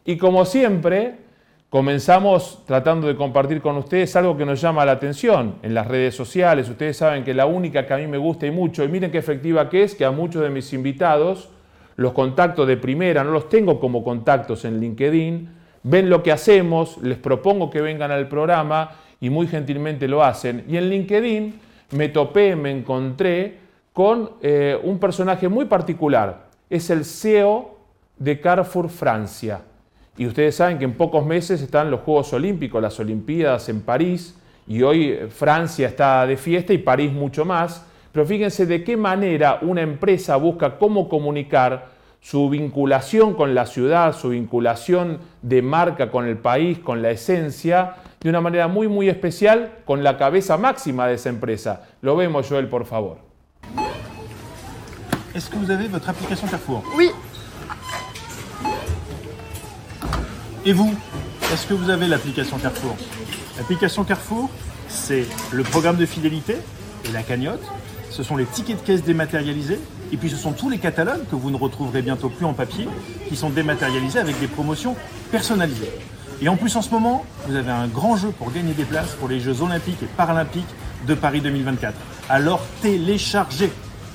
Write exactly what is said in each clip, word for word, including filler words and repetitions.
Y como siempre, comenzamos tratando de compartir con ustedes algo que nos llama la atención en las redes sociales. Ustedes saben que la única que a mí me gusta y mucho, y miren qué efectiva que es, que a muchos de mis invitados los contacto de primera, no los tengo como contactos en LinkedIn, ven lo que hacemos, les propongo que vengan al programa y muy gentilmente lo hacen. Y en LinkedIn me topé, me encontré con eh, un personaje muy particular. Es el C E O de Carrefour Francia. Y ustedes saben que en pocos meses están los Juegos Olímpicos, las Olimpiadas en París, y hoy Francia está de fiesta y París mucho más. Pero fíjense de qué manera una empresa busca cómo comunicar su vinculación con la ciudad, su vinculación de marca con el país, con la esencia, de una manera muy, muy especial, con la cabeza máxima de esa empresa. Lo vemos, Joel, por favor. Est-ce que vous avez votre application Carrefour? Oui. Et vous, est-ce que vous avez l'application Carrefour? L'application Carrefour, c'est le programme de fidélité et la cagnotte. Ce sont les tickets de caisse dématérialisés. Et puis ce sont tous les catalogues que vous ne retrouverez bientôt plus en papier, qui sont dématérialisés avec des promotions personnalisées. Et en plus, en ce moment, vous avez un grand jeu pour gagner des places pour les Jeux Olympiques et Paralympiques de Paris deux mille vingt-quatre. Alors téléchargez!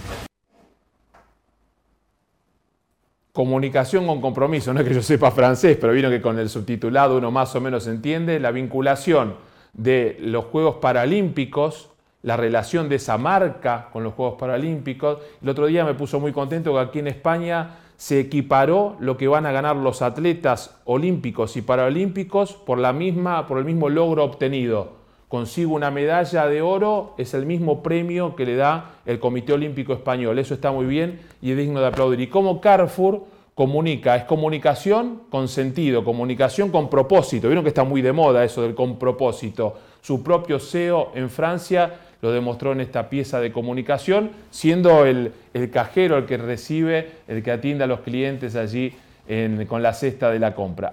Comunicación con compromiso, no es que yo sepa francés, pero vieron que con el subtitulado uno más o menos entiende la vinculación de los Juegos Paralímpicos, la relación de esa marca con los Juegos Paralímpicos. El otro día me puso muy contento que aquí en España se equiparó lo que van a ganar los atletas olímpicos y paralímpicos por, la misma, por el mismo logro obtenido. Consigo una medalla de oro, es el mismo premio que le da el Comité Olímpico Español. Eso está muy bien y es digno de aplaudir. Y como Carrefour comunica, es comunicación con sentido, comunicación con propósito. Vieron que está muy de moda eso del con propósito. Su propio C E O en Francia lo demostró en esta pieza de comunicación, siendo el, el cajero el que recibe, el que atiende a los clientes allí en, con la cesta de la compra.